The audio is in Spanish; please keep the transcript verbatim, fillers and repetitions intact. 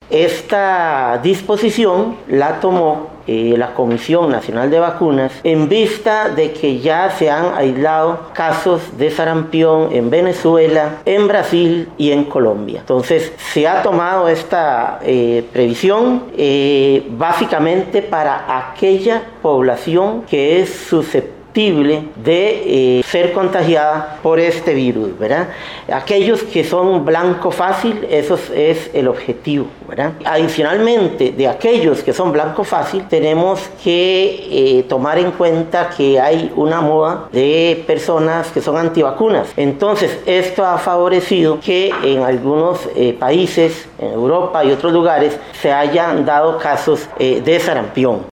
Esta disposición la tomó eh, la Comisión Nacional de Vacunas en vista de que ya se han aislado casos de sarampión en Venezuela, en Brasil y en Colombia. Entonces se ha tomado esta eh, previsión eh, básicamente para aquella población que es susceptible de eh, ser contagiada por este virus, ¿verdad? Aquellos que son blanco fácil, eso es el objetivo, ¿verdad? Adicionalmente, de aquellos que son blanco fácil, tenemos que eh, tomar en cuenta que hay una moda de personas que son antivacunas. Entonces, esto ha favorecido que en algunos eh, países, en Europa y otros lugares, se hayan dado casos eh, de sarampión.